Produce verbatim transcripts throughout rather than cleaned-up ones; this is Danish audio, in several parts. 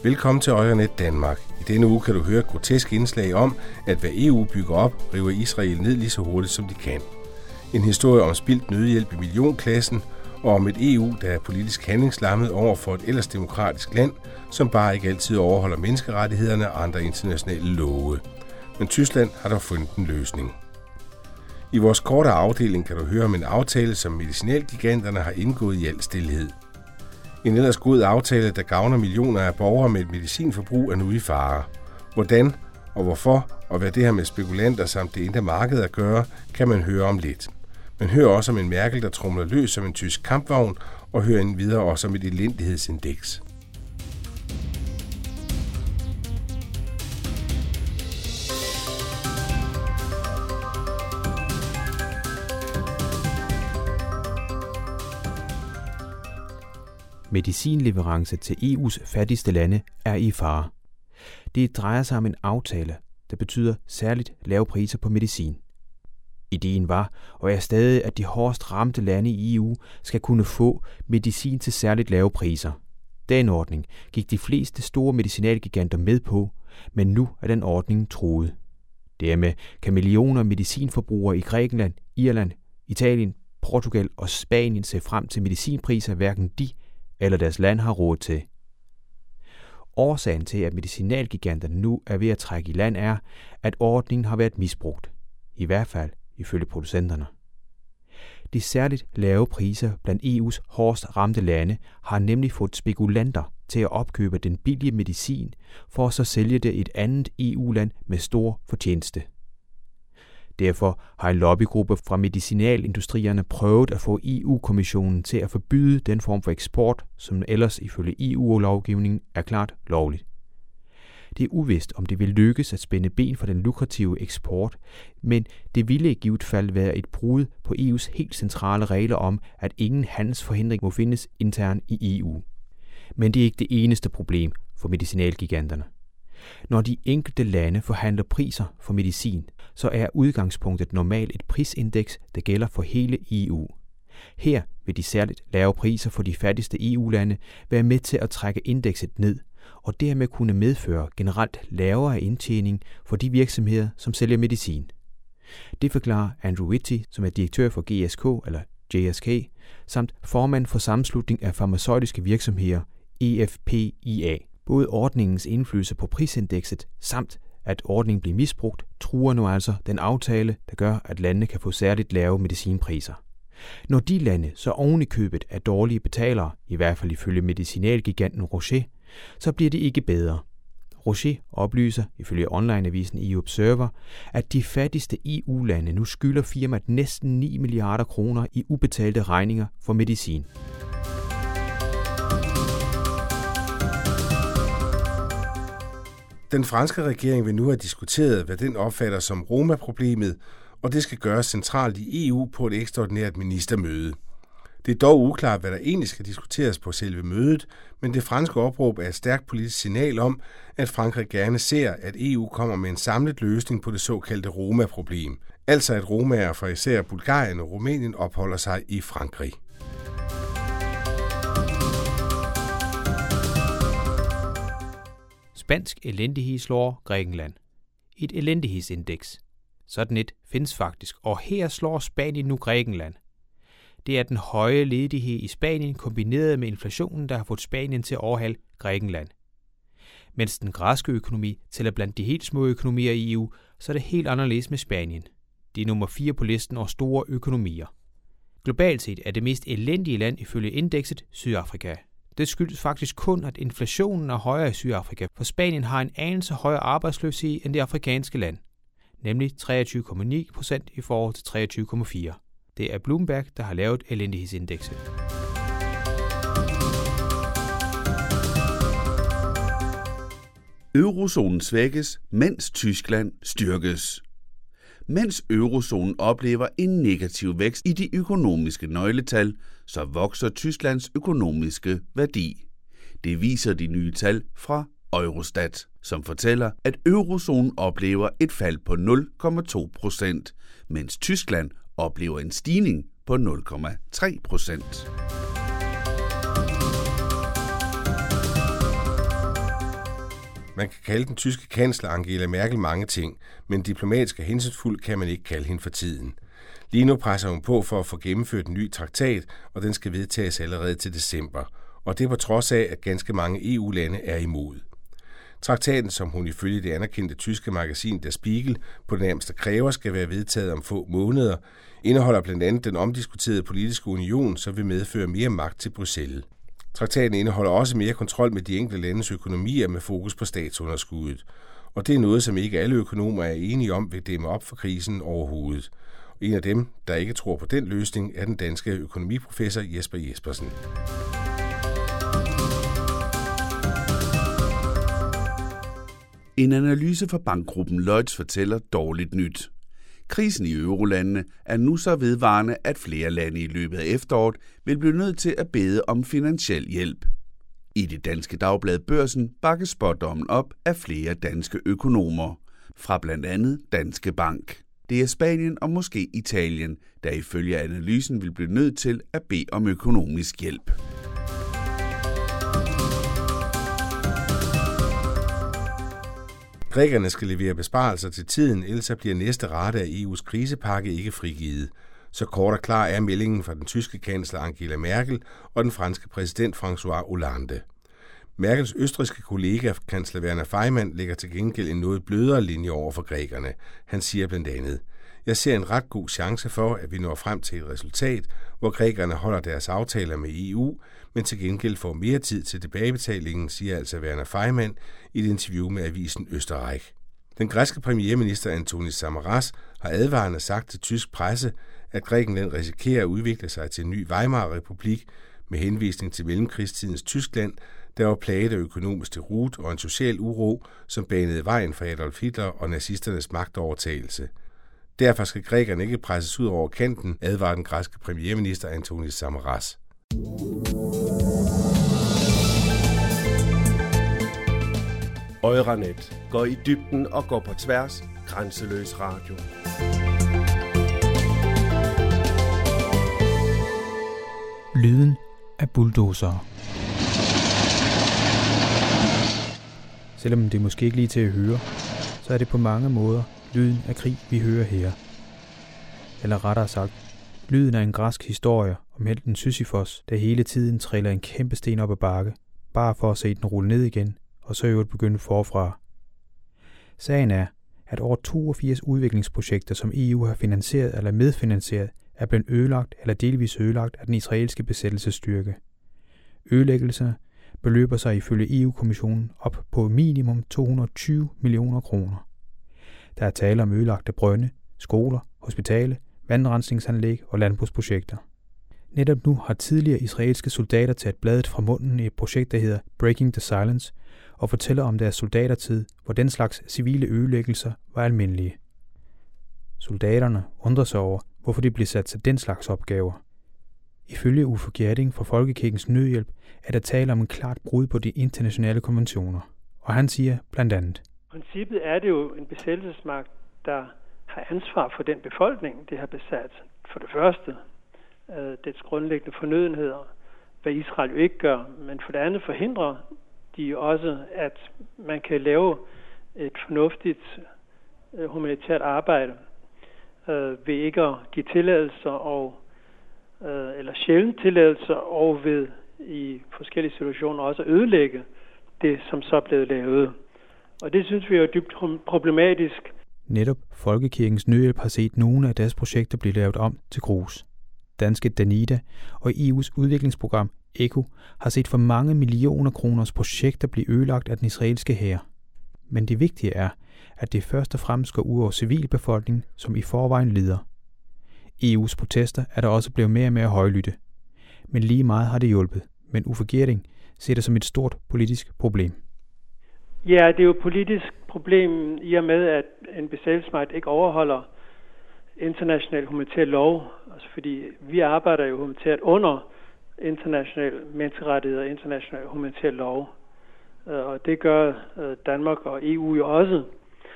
Velkommen til Øjernet Danmark. I denne uge kan du høre et grotesk indslag om, at hvad E U bygger op, river Israel ned lige så hurtigt som de kan. En historie om spildt nødhjælp i millionklassen, og om et E U, der er politisk handlingslammet over for et ellers demokratisk land, som bare ikke altid overholder menneskerettighederne og andre internationale love. Men Tyskland har dog fundet en løsning. I vores korte afdeling kan du høre om en aftale, som medicinalgiganterne har indgået i al stilhed. En ellers god aftale, der gavner millioner af borgere med et medicinforbrug, er nu i fare. Hvordan og hvorfor, og hvad det har med spekulanter samt det indre marked at gøre, kan man høre om lidt. Man hører også om en Merkel, der tromler løs som en tysk kampvogn, og hører en videre også om et elendighedsindeks. Medicinleverance til E U's fattigste lande er i fare. Det drejer sig om en aftale, der betyder særligt lave priser på medicin. Ideen var og er stadig, at de hårdest ramte lande i E U skal kunne få medicin til særligt lave priser. Den ordning gik de fleste store medicinalgiganter med på, men nu er den ordning truet. Dermed kan millioner medicinforbrugere i Grækenland, Irland, Italien, Portugal og Spanien se frem til medicinpriser, hverken de eller deres land har råd til. Årsagen til, at medicinalgiganterne nu er ved at trække i land, er, at ordningen har været misbrugt. I hvert fald ifølge producenterne. De særligt lave priser blandt E U's hårdest ramte lande har nemlig fået spekulanter til at opkøbe den billige medicin, for at så sælge det et andet E U-land med stor fortjeneste. Derfor har en lobbygruppe fra medicinalindustrierne prøvet at få E U-kommissionen til at forbyde den form for eksport, som ellers ifølge E U-lovgivningen er klart lovligt. Det er uvist, om det vil lykkes at spænde ben for den lukrative eksport, men det ville i givet fald være et brud på E U's helt centrale regler om, at ingen handelsforhindring må findes internt i E U. Men det er ikke det eneste problem for medicinalgiganterne. Når de enkelte lande forhandler priser for medicin, så er udgangspunktet normalt et prisindeks, der gælder for hele E U. Her vil de særligt lave priser for de fattigste E U-lande være med til at trække indekset ned, og dermed kunne medføre generelt lavere indtjening for de virksomheder, som sælger medicin. Det forklarer Andrew Whitty, som er direktør for G S K eller J S K, samt formand for Sammenslutning af Farmaceutiske Virksomheder, E F P I A. Både ordningens indflydelse på prisindekset samt at ordningen bliver misbrugt, truer nu altså den aftale, der gør, at landene kan få særligt lave medicinpriser. Når de lande så oven i købet er dårlige betalere, i hvert fald ifølge medicinalgiganten Rocher, så bliver det ikke bedre. Rocher oplyser, ifølge onlineavisen E U Observer, at de fattigste E U-lande nu skylder firmaet næsten ni milliarder kroner i ubetalte regninger for medicin. Den franske regering vil nu have diskuteret, hvad den opfatter som Roma-problemet, og det skal gøres centralt i E U på et ekstraordinært ministermøde. Det er dog uklart, hvad der egentlig skal diskuteres på selve mødet, men det franske opråb er et stærkt politisk signal om, at Frankrig gerne ser, at E U kommer med en samlet løsning på det såkaldte Roma-problem. Altså at romaer fra især Bulgarien og Rumænien opholder sig i Frankrig. Spansk elendighed slår Grækenland. Et elendighedsindeks. Sådan et findes faktisk, og her slår Spanien nu Grækenland. Det er den høje ledighed i Spanien kombineret med inflationen, der har fået Spanien til at overhale Grækenland. Mens den græske økonomi tæller blandt de helt små økonomier i E U, så er det helt anderledes med Spanien. Det er nummer fire på listen over store økonomier. Globalt set er det mest elendige land ifølge indekset Sydafrika. Det skyldes faktisk kun, at inflationen er højere i Sydafrika, for Spanien har en anelse højere arbejdsløshed end det afrikanske land, nemlig treogtyve komma ni procent i forhold til treogtyve komma fire. Det er Bloomberg, der har lavet elendighedsindekset. Eurozonen svækkes, mens Tyskland styrkes. Mens eurozonen oplever en negativ vækst i de økonomiske nøgletal, så vokser Tysklands økonomiske værdi. Det viser de nye tal fra Eurostat, som fortæller, at eurozonen oplever et fald på nul komma to procent, mens Tyskland oplever en stigning på nul komma tre procent. Man kan kalde den tyske kansler Angela Merkel mange ting, men diplomatisk og hensynsfuld kan man ikke kalde hende for tiden. Lige nu presser hun på for at få gennemført en ny traktat, og den skal vedtages allerede til december. Og det er på trods af, at ganske mange E U-lande er imod. Traktaten, som hun ifølge det anerkendte tyske magasin Der Spiegel på det nærmeste kræver, skal være vedtaget om få måneder, indeholder blandt andet den omdiskuterede politiske union, som vil medføre mere magt til Bruxelles. Traktaten indeholder også mere kontrol med de enkelte landes økonomier med fokus på statsunderskuddet. Og det er noget, som ikke alle økonomer er enige om vil dæmme op for krisen overhovedet. En af dem, der ikke tror på den løsning, er den danske økonomiprofessor Jesper Jespersen. En analyse fra bankgruppen Lloyds fortæller dårligt nyt. Krisen i eurolandene er nu så vedvarende, at flere lande i løbet af efteråret vil blive nødt til at bede om finansiel hjælp. I det danske dagblad Børsen bakkes spådommen op af flere danske økonomer, fra blandt andet Danske Bank. Det er Spanien og måske Italien, der ifølge analysen vil blive nødt til at bede om økonomisk hjælp. Grækerne skal levere besparelser til tiden, ellers bliver næste rate af E U's krisepakke ikke frigivet. Så kort og klar er meldingen fra den tyske kansler Angela Merkel og den franske præsident François Hollande. Merkels østrigske kollega, kansler Werner Faymann, lægger til gengæld en noget blødere linje over for grækerne. Han siger blandt andet: Jeg ser en ret god chance for, at vi når frem til et resultat, hvor grækerne holder deres aftaler med E U, men til gengæld får mere tid til tilbagebetalingen, siger altså Werner Faymann i et interview med avisen Österreich. Den græske premierminister Antonis Samaras har advarende sagt til tysk presse, at Grækenland risikerer at udvikle sig til en ny Weimar-republik med henvisning til mellemkrigstidens Tyskland, der var plaget af økonomisk deroute og en social uro, som banede vejen for Adolf Hitler og nazisternes magtovertagelse. Derfor skal grækerne ikke presses ud over kanten, advarer den græske premierminister Antonis Samaras. Euranet går i dybden og går på tværs. Grænseløs radio. Lyden af bulldozer. Selvom det måske ikke lige til at høre, så er det på mange måder lyden af krig, vi hører her. Eller rettere sagt, lyden af en græsk historie om helten Sisyfos, der hele tiden triller en kæmpe sten op ad bakke, bare for at se den rulle ned igen, og så i øvrigt begynde forfra. Sagen er, at over toogfirs udviklingsprojekter, som E U har finansieret eller medfinansieret, er blevet ødelagt eller delvis ødelagt af den israelske besættelsesstyrke. Ødelæggelserne beløber sig ifølge E U-kommissionen op på minimum to hundrede og tyve millioner kroner. Der er tale om ødelagte brønde, skoler, hospitale, vandrensningsanlæg og landbrugsprojekter. Netop nu har tidligere israelske soldater taget bladet fra munden i et projekt, der hedder Breaking the Silence, og fortæller om deres soldatertid, hvor den slags civile ødelæggelser var almindelige. Soldaterne undrer sig over, hvorfor de blev sat til den slags opgaver. Ifølge Uffe Gjerding fra Folkekirkens Nødhjælp er der tale om en klart brud på de internationale konventioner. Og han siger blandt andet: Princippet er det jo en besættelsesmagt, der har ansvar for den befolkning, det har besat. For det første, øh, dets grundlæggende fornødenheder, hvad Israel jo ikke gør, men for det andet forhindrer de også, at man kan lave et fornuftigt øh, humanitært arbejde øh, ved ikke at give tilladelser og øh, eller sjældent tilladelser, og ved i forskellige situationer også at ødelægge det, som så er blevet lavet. Og det synes vi er dybt problematisk. Netop Folkekirkens Nødhjælp har set nogle af deres projekter blive lavet om til grus. Danske Danida og E U's udviklingsprogram ECHO har set for mange millioner kroners projekter blive ødelagt af den israelske hær. Men det vigtige er, at det først og fremmest går ud over civilbefolkningen, som i forvejen lider. E U's protester er der også blevet mere og mere højlytte. Men lige meget har det hjulpet, men Uffe Gjerding ser det som et stort politisk problem. Ja, det er jo et politisk problem i og med, at en besættelsesmagt ikke overholder international humanitær lov. Altså fordi vi arbejder jo humanitært under international menneskerettigheder og international humanitær lov. Og det gør Danmark og E U jo også.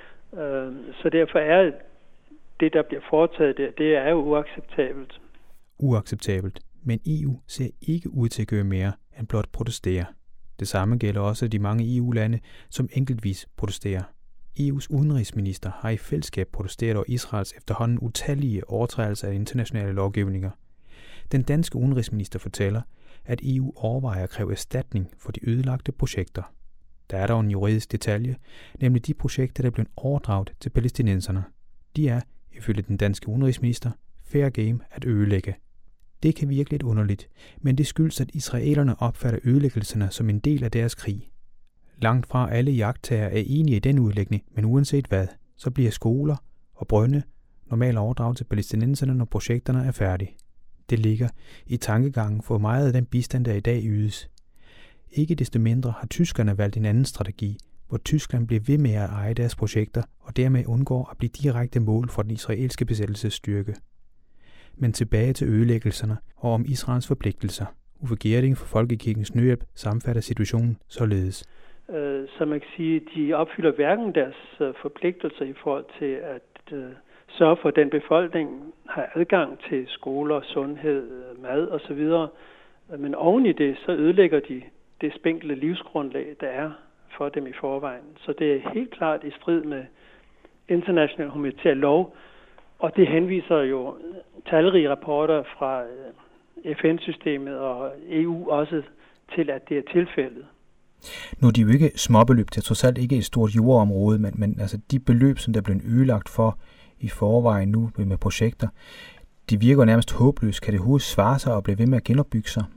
Så derfor er det, der bliver foretaget der, det er jo uacceptabelt. Uacceptabelt, men E U ser ikke ud til at gøre mere end blot protestere. Det samme gælder også de mange E U-lande, som enkeltvis protesterer. E U's udenrigsminister har i fællesskab protesteret over Israels efterhånden utallige overtrædelser af internationale lovgivninger. Den danske udenrigsminister fortæller, at E U overvejer at kræve erstatning for de ødelagte projekter. Der er dog en juridisk detalje, nemlig de projekter, der er blevet overdraget til palæstinenserne. De er, ifølge den danske udenrigsminister, fair game at ødelægge. Det kan virke lidt underligt, men det skyldes, at israelerne opfatter ødelæggelserne som en del af deres krig. Langt fra alle jagttager er enige i den udlægning, men uanset hvad, så bliver skoler og brønde normalt overdraget til palæstinenserne, når projekterne er færdige. Det ligger i tankegangen for meget af den bistand, der i dag ydes. Ikke desto mindre har tyskerne valgt en anden strategi, hvor Tyskland bliver ved med at eje deres projekter og dermed undgår at blive direkte mål for den israelske besættelsesstyrke. Men tilbage til ødelæggelserne og om Israels forpligtelser. Uffe Gjerding for Folkekirkens Nødhjælp sammenfatter situationen således. Så man kan sige, at de opfylder hverken deres forpligtelser i forhold til at sørge for, at den befolkning har adgang til skoler, sundhed, mad osv. Men oven i det, så ødelægger de det spinkle livsgrundlag, der er for dem i forvejen. Så det er helt klart i strid med international humanitær lov, og det henviser jo talrige rapporter fra F N-systemet og E U også til, at det er tilfældet. Nu er de jo ikke småbeløb, det er trods alt ikke et stort jordområde, men, men altså de beløb, som der er blevet ødelagt for i forvejen nu med projekter, de virker nærmest håbløst. Kan det overhovedet svare sig og blive ved med at genopbygge sig?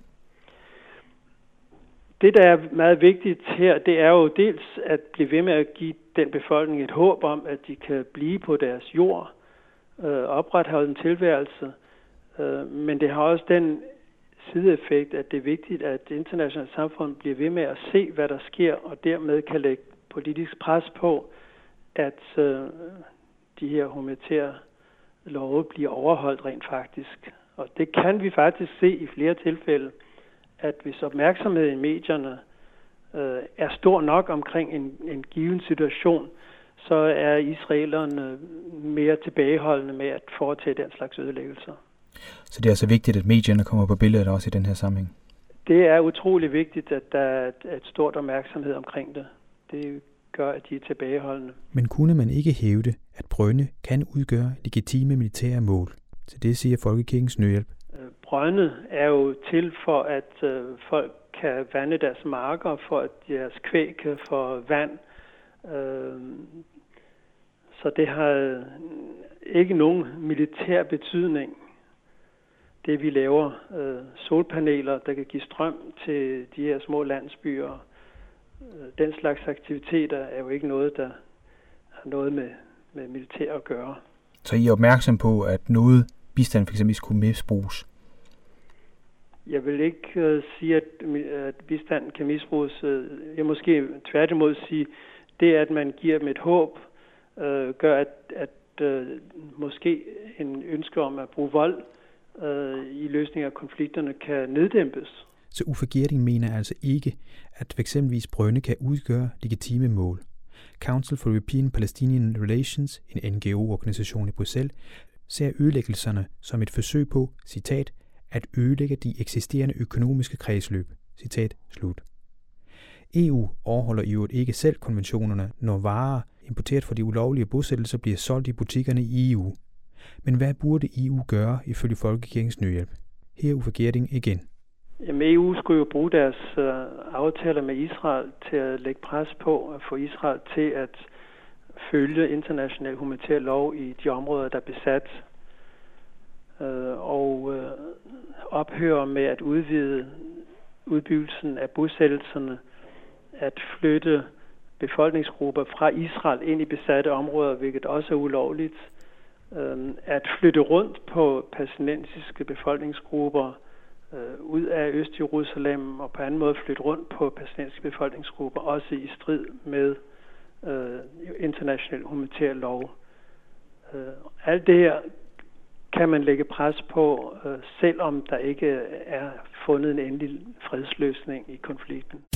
Det, der er meget vigtigt her, det er jo dels at blive ved med at give den befolkning et håb om, at de kan blive på deres jord, øh, opretholde en tilværelse. Øh, men det har også den sideeffekt, at det er vigtigt, at det internationale samfund bliver ved med at se, hvad der sker, og dermed kan lægge politisk pres på, at øh, de her humanitære love bliver overholdt rent faktisk. Og det kan vi faktisk se i flere tilfælde, at hvis opmærksomheden i medierne øh, er stor nok omkring en, en given situation, så er israelerne mere tilbageholdende med at foretage den slags ødelæggelser. Så det er altså vigtigt, at medierne kommer på billedet også i den her sammenhæng? Det er utrolig vigtigt, at der er et, et stort opmærksomhed omkring det. Det gør, at de er tilbageholdende. Men kunne man ikke hævde, at brønde kan udgøre legitime militære mål? Til det siger Folkekirkens Nødhjælp. Brønde er jo til for, at øh, folk kan vande deres marker, for at deres kvæg kan få vand. Øh, så det har ikke nogen militær betydning. Det vi laver, øh, solpaneler, der kan give strøm til de her små landsbyer, øh, den slags aktiviteter er jo ikke noget, der har noget med, med militær at gøre. Så I er opmærksom på, at noget bistand for eksempel skulle misbruges? Jeg vil ikke uh, sige, at, at bistand kan misbruges. Jeg måske tværtimod sige, det at man giver dem et håb, uh, gør, at, at uh, måske en ønske om at bruge vold uh, i løsning af konflikterne kan neddæmpes. Så Uffe Gjerding mener altså ikke, at eksempelvis brønde kan udgøre legitime mål. Council for European Palestinian Relations, en N G O-organisation i Bruxelles, ser ødelæggelserne som et forsøg på, citat, at ødelægge de eksisterende økonomiske kredsløb. Citat slut. E U overholder i øvrigt ikke selv konventionerne, når varer importeret fra de ulovlige bosættelser bliver solgt i butikkerne i E U. Men hvad burde E U gøre ifølge Folkekirkens Nødhjælp? Her er Uffe Gjerding igen. Jamen, E U skulle jo bruge deres uh, aftaler med Israel til at lægge pres på at få Israel til at følge international humanitær lov i de områder, der er besat, uh, og uh, ophøre med at udvide udbyggelsen af bosættelserne, at flytte befolkningsgrupper fra Israel ind i besatte områder, hvilket også er ulovligt, uh, at flytte rundt på palæstinensiske befolkningsgrupper ud af Øst-Jerusalem og på anden måde flytte rundt på palæstinensiske befolkningsgrupper, også i strid med øh, international humanitær lov. Øh, alt det her kan man lægge pres på, øh, selvom der ikke er fundet en endelig fredsløsning i konflikten.